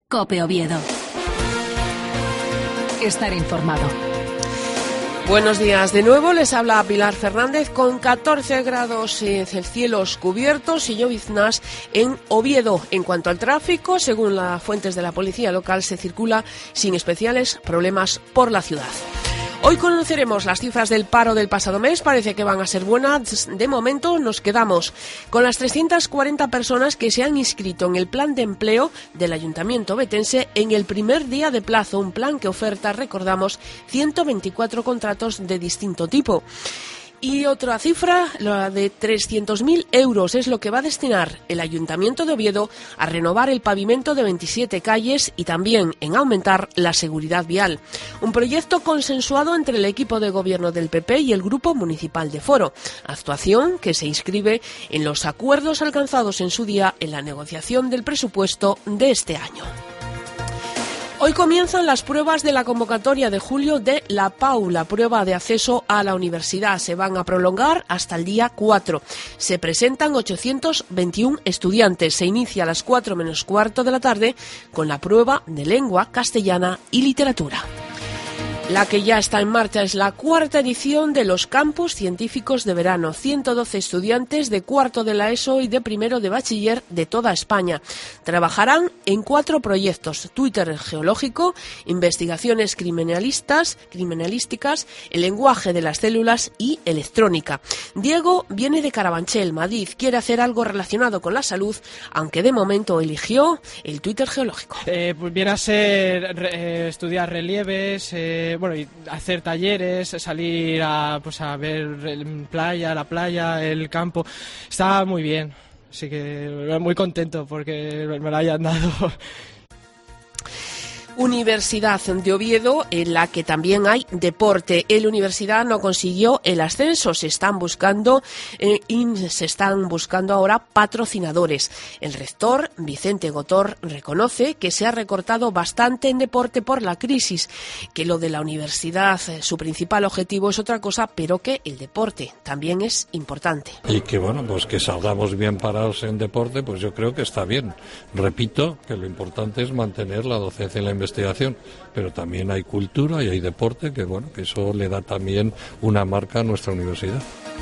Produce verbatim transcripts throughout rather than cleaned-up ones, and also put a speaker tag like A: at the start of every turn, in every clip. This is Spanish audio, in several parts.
A: COPE Oviedo. Estar informado.
B: Buenos días, de nuevo les habla Pilar Fernández con catorce grados en cielos cubiertos y lloviznas en Oviedo. En cuanto al tráfico, según las fuentes de la policía local, se circula sin especiales problemas por la ciudad. Hoy conoceremos las cifras del paro del pasado mes, parece que van a ser buenas. De momento nos quedamos con las trescientas cuarenta personas que se han inscrito en el plan de empleo del Ayuntamiento ovetense en el primer día de plazo, un plan que oferta, recordamos, ciento veinticuatro contratos de distinto tipo. Y otra cifra, la de trescientos mil euros, es lo que va a destinar el Ayuntamiento de Oviedo a renovar el pavimento de veintisiete calles y también en aumentar la seguridad vial. Un proyecto consensuado entre el equipo de gobierno del P P y el Grupo Municipal de Foro. Actuación que se inscribe en los acuerdos alcanzados en su día en la negociación del presupuesto de este año. Hoy comienzan las pruebas de la convocatoria de julio de la P A U, la prueba de acceso a la universidad. Se van a prolongar hasta el día cuatro. Se presentan ochocientos veintiuno estudiantes. Se inicia a las cuatro menos cuarto de la tarde con la prueba de lengua castellana y literatura. La que ya está en marcha es la cuarta edición de los campus científicos de verano. ciento doce estudiantes de cuarto de la ESO y de primero de bachiller de toda España. Trabajarán en cuatro proyectos: Twitter geológico, investigaciones criminalistas, criminalísticas, el lenguaje de las células y electrónica. Diego viene de Carabanchel, Madrid. Quiere hacer algo relacionado con la salud, aunque de momento eligió el Twitter geológico.
C: Eh, pues viene a ser eh, estudiar relieves, eh, bueno, y hacer talleres, salir a, pues a ver playa, la playa, el campo. Está muy bien, así que muy contento porque me lo hayan dado.
B: Universidad de Oviedo, en la que también hay deporte. El Universidad no consiguió el ascenso, se están buscando eh, se están buscando ahora patrocinadores. El rector, Vicente Gotor, reconoce que se ha recortado bastante en deporte por la crisis, que lo de la universidad, eh, su principal objetivo es otra cosa, pero que el deporte también es importante.
D: Y que bueno, pues que salgamos bien parados en deporte, pues yo creo que está bien. Repito que lo importante es mantener la docencia y la investigación. investigación, pero también hay cultura y hay deporte, que bueno, que eso le da también una marca a nuestra universidad.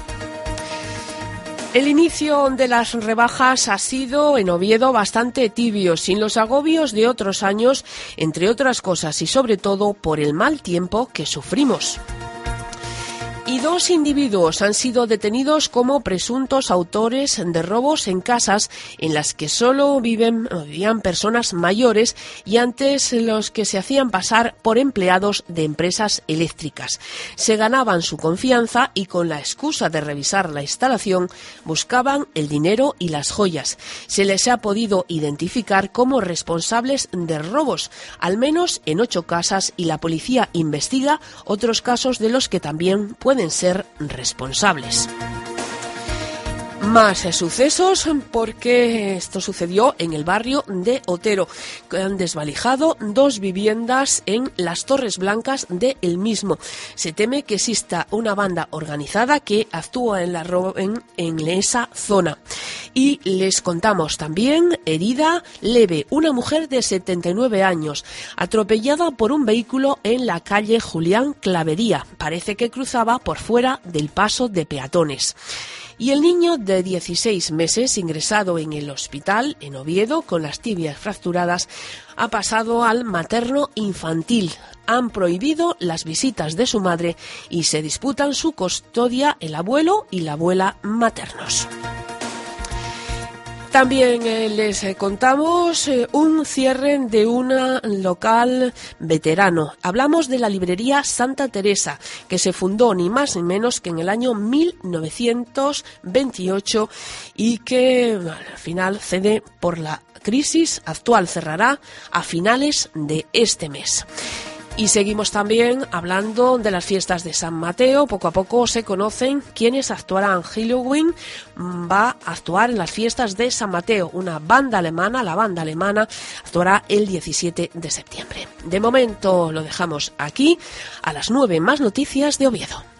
B: El inicio de las rebajas ha sido en Oviedo bastante tibio, sin los agobios de otros años, entre otras cosas y sobre todo por el mal tiempo que sufrimos. Y dos individuos han sido detenidos como presuntos autores de robos en casas en las que solo viven, vivían personas mayores y antes los que se hacían pasar por empleados de empresas eléctricas. Se ganaban su confianza y con la excusa de revisar la instalación buscaban el dinero y las joyas. Se les ha podido identificar como responsables de robos, al menos en ocho casas, y la policía investiga otros casos de los que también pueden pueden ser responsables. Más sucesos, porque esto sucedió en el barrio de Otero. Han desvalijado dos viviendas en las Torres Blancas de el mismo. Se teme que exista una banda organizada que actúa en, la ro- en, en esa zona. Y les contamos también, herida leve, una mujer de setenta y nueve años, atropellada por un vehículo en la calle Julián Clavería. Parece que cruzaba por fuera del paso de peatones. Y el niño de dieciséis meses, ingresado en el hospital en Oviedo con las tibias fracturadas, ha pasado al materno infantil. Han prohibido las visitas de su madre y se disputan su custodia el abuelo y la abuela maternos. También eh, les eh, contamos eh, un cierre de un local veterano. Hablamos de la librería Santa Teresa, que se fundó ni más ni menos que en el año mil novecientos veintiocho y que al final cede por la crisis actual. Cerrará a finales de este mes. Y seguimos también hablando de las fiestas de San Mateo. Poco a poco se conocen quiénes actuarán. Halloween va a actuar en las fiestas de San Mateo. Una banda alemana, la banda alemana, actuará el diecisiete de septiembre. De momento lo dejamos aquí. A las nueve, más noticias de Oviedo.